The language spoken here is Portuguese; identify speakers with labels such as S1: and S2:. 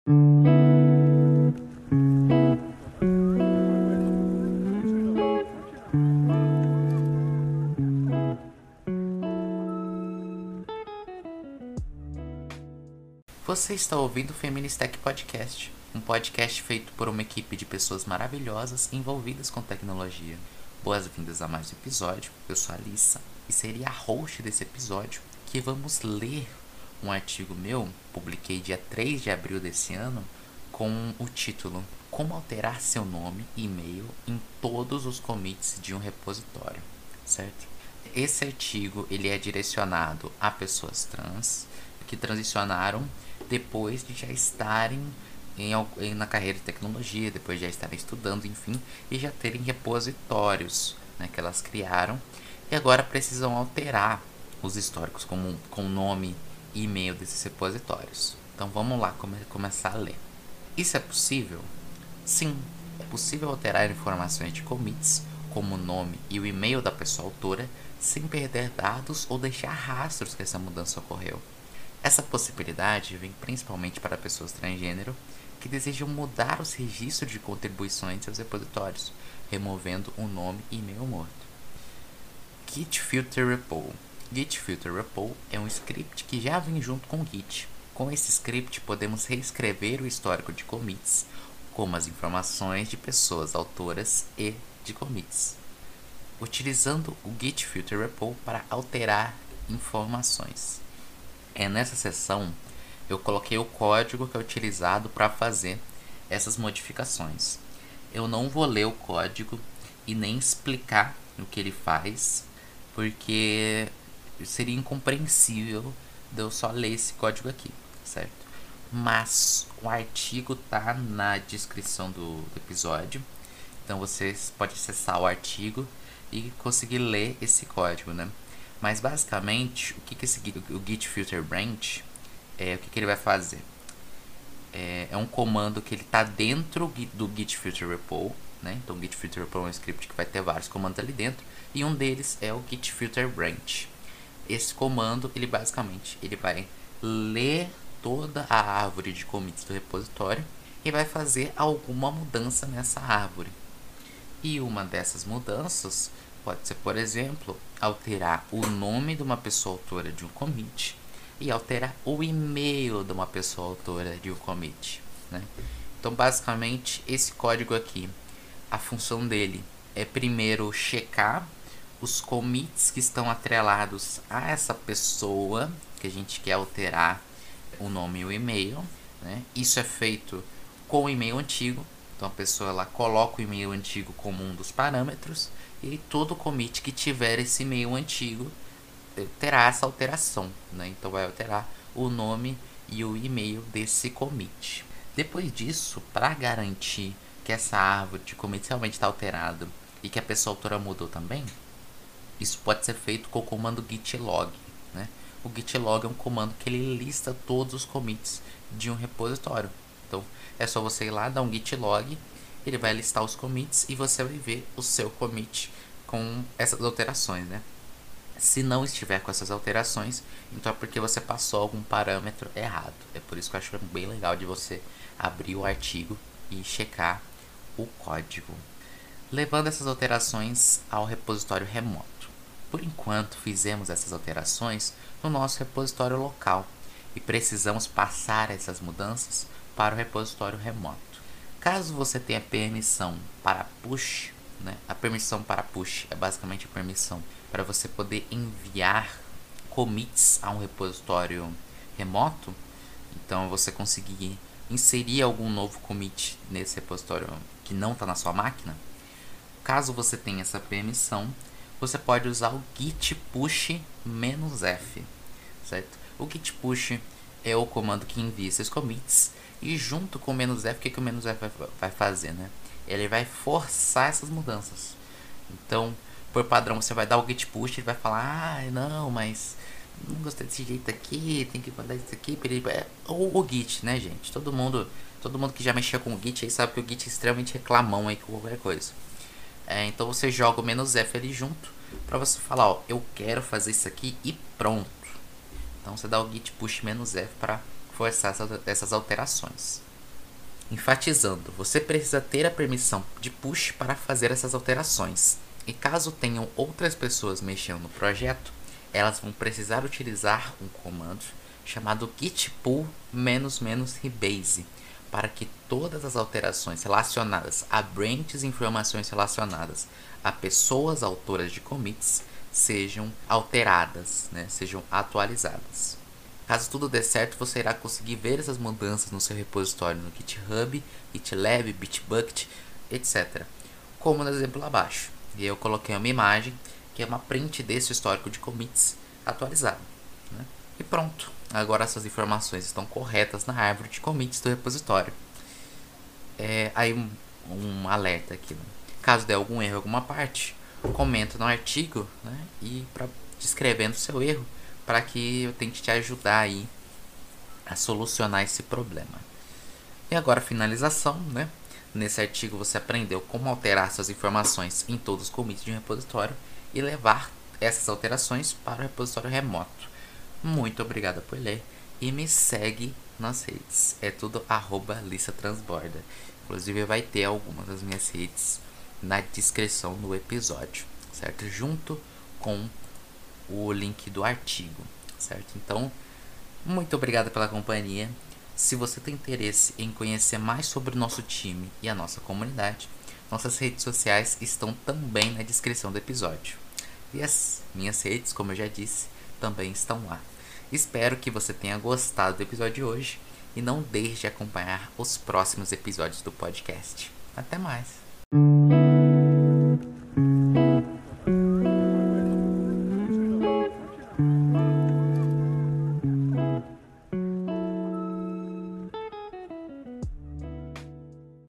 S1: Você está ouvindo o Feministech Podcast, um podcast feito por uma equipe de pessoas maravilhosas envolvidas com tecnologia. Boas-vindas a mais um episódio. Eu sou a Alissa e serei a host desse episódio, que vamos ler um artigo meu, publiquei dia 3 de abril desse ano, com o título Como alterar seu nome e e-mail em todos os commits de um repositório, certo? Esse artigo ele é direcionado a pessoas trans que transicionaram depois de já estarem na carreira de tecnologia, depois de já estarem estudando, enfim, e já terem repositórios, né, que elas criaram, e agora precisam alterar os históricos com o nome e e-mail desses repositórios. Então vamos lá começar a ler. Isso é possível? Sim, é possível alterar informações de commits, como o nome e o e-mail da pessoa autora, sem perder dados ou deixar rastros que essa mudança ocorreu. Essa possibilidade vem principalmente para pessoas transgênero que desejam mudar os registros de contribuições em seus repositórios, removendo o nome e e-mail morto. Git Filter Repo. Git Filter Repo é um script que já vem junto com o Git. Com esse script podemos reescrever o histórico de commits, como as informações de pessoas autoras e de commits, utilizando o Git Filter Repo para alterar informações. Nessa seção eu coloquei o código que é utilizado para fazer essas modificações. Eu não vou ler o código e nem explicar o que ele faz, porque seria incompreensível de eu só ler esse código aqui, certo? Mas o artigo tá na descrição do episódio, então vocês podem acessar o artigo e conseguir ler esse código, né? Mas basicamente, o que o Git Filter Branch o que ele vai fazer? É um comando que ele está dentro do Git Filter Repo, né? Então o Git Filter Repo é um script que vai ter vários comandos ali dentro, e um deles é o Git Filter Branch. Esse comando, ele basicamente vai ler toda a árvore de commits do repositório e vai fazer alguma mudança nessa árvore. E uma dessas mudanças pode ser, por exemplo, alterar o nome de uma pessoa autora de um commit e alterar o e-mail de uma pessoa autora de um commit, né? Então, basicamente, esse código aqui, a função dele é primeiro checar os commits que estão atrelados a essa pessoa que a gente quer alterar o nome e o e-mail, né? Isso é feito com o e-mail antigo. Então a pessoa ela coloca o e-mail antigo como um dos parâmetros, e todo commit que tiver esse e-mail antigo terá essa alteração, né? Então vai alterar o nome e o e-mail desse commit. Depois disso, para garantir que essa árvore de commits realmente está alterada e que a pessoa autora mudou também, isso pode ser feito com o comando git log, né? O git log é um comando que ele lista todos os commits de um repositório. Então é só você ir lá, dar um git log, ele vai listar os commits e você vai ver o seu commit com essas alterações, né? Se não estiver com essas alterações, então é porque você passou algum parâmetro errado. É por isso que eu acho bem legal de você abrir o artigo e checar o código. Levando essas alterações ao repositório remoto. Por enquanto, fizemos essas alterações no nosso repositório local e precisamos passar essas mudanças para o repositório remoto. Caso você tenha permissão para push, né? A permissão para push é basicamente a permissão para você poder enviar commits a um repositório remoto. Então você conseguir inserir algum novo commit nesse repositório que não está na sua máquina. Caso você tenha essa permissão, você pode usar o git push -f, certo? O git push é o comando que envia esses commits, e junto com o "-f", o que o "-f" vai fazer, né? Ele vai forçar essas mudanças. Então, por padrão, você vai dar o git push e vai falar: não, mas não gostei desse jeito aqui, tem que mandar isso aqui. Ou o git, né, gente? Todo mundo que já mexeu com o git aí sabe que o git é extremamente reclamão aí com qualquer coisa. Então você joga o "-f" ali junto para você falar: ó, eu quero fazer isso aqui e pronto. Então você dá o git push -f para forçar essas alterações. Enfatizando, você precisa ter a permissão de push para fazer essas alterações. E caso tenham outras pessoas mexendo no projeto, elas vão precisar utilizar um comando chamado git pull --rebase para que todas as alterações relacionadas a branches e informações relacionadas a pessoas autoras de commits sejam alteradas, sejam atualizadas. Caso tudo dê certo, você irá conseguir ver essas mudanças no seu repositório no GitHub, GitLab, Bitbucket, etc. Como no exemplo abaixo. E eu coloquei uma imagem que é uma print desse histórico de commits atualizado. E pronto, agora essas informações estão corretas na árvore de commits do repositório. Aí um alerta aqui. Caso dê algum erro em alguma parte, comenta no artigo e descrevendo o seu erro para que eu tente te ajudar aí a solucionar esse problema. E agora a finalização, Nesse artigo você aprendeu como alterar suas informações em todos os commits de um repositório e levar essas alterações para o repositório remoto. Muito obrigado por ler e me segue nas redes. É tudo @lissatransborda. Inclusive vai ter algumas das minhas redes na descrição do episódio, certo? Junto com o link do artigo, certo? Então, muito obrigado pela companhia. Se você tem interesse em conhecer mais sobre o nosso time e a nossa comunidade, nossas redes sociais estão também na descrição do episódio. E as minhas redes, como eu já disse, também estão lá. Espero que você tenha gostado do episódio de hoje e não deixe de acompanhar os próximos episódios do podcast. Até mais!